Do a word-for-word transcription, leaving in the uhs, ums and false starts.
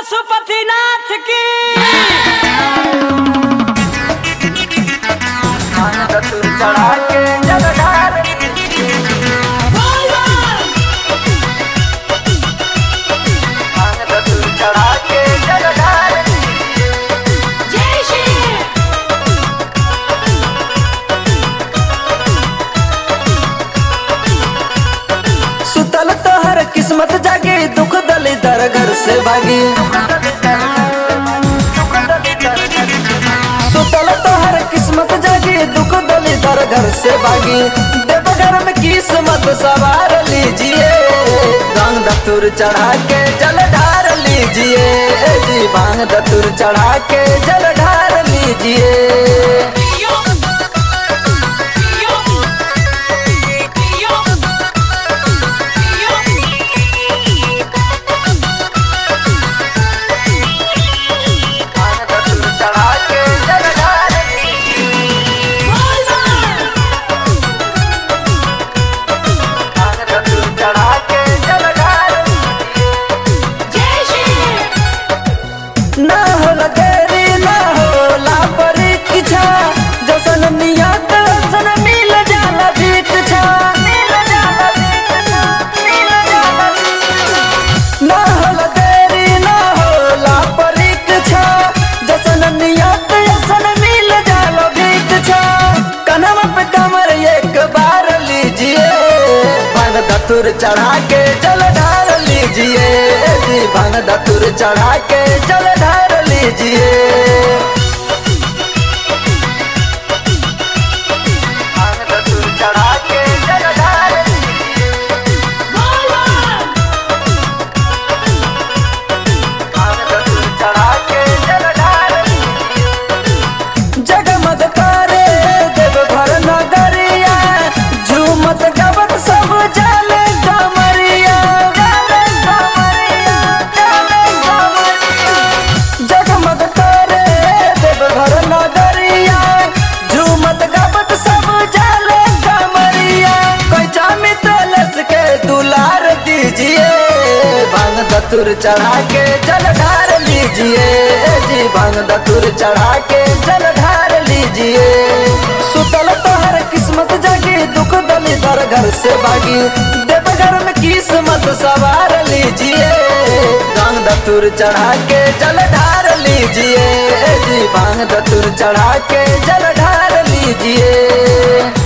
पशुपतिनाथ की चढ़ा के जलधार चढ़ा के जलधार सुतल तोहर किस्मत जागे दुख दली दर घर से भागी सुतल तोहर किस्मत जागे दुख दली दर घर से भागी देवघर में किस्मत सवार लीजिए भांग धतूर चढ़ा के जल ढार लीजिए जी भांग धतूर चढ़ा के जल ढार लीजिए ना होला देरी ना होला परीक्षा जसन नियत सन मिल जाला दीक्षा मिल जाला दीक्षा मिल जाला ना होला देरी ना होला परीक्षा जसन नियत सन मिल जाला दीक्षा कन्हवा पे कमर एक बार लीजिए भांग धतूर चढ़ा के जल ढार लीजिए जी भांग धतूर चढ़ा के जल ढार लीजिए भांग धतूर चढ़ा के जल ढार भांग धतूर चढ़ा के जल ढार जगमग करे देवघर नगरिया झूमत गवत सब जले कमरिया जले कमरिया जले कमरिया जगमग करे देवघर नगरिया झूमत गवत सब जले कमरिया कैचा मितलस के दुलार दीजिए भांग धतूर चढ़ा के जल ढार लीजिए जी भांग धतूर चढ़ा के जल ढार लीजिए सुतल तोहर किस्मत जागी दुख दली दर घर से भागी देवघर में किस्मत सवार लीजिए भांग धतूर चढ़ा के जल ढार लीजिए जी भांग धतूर चढ़ा के जल ढार लीजिए।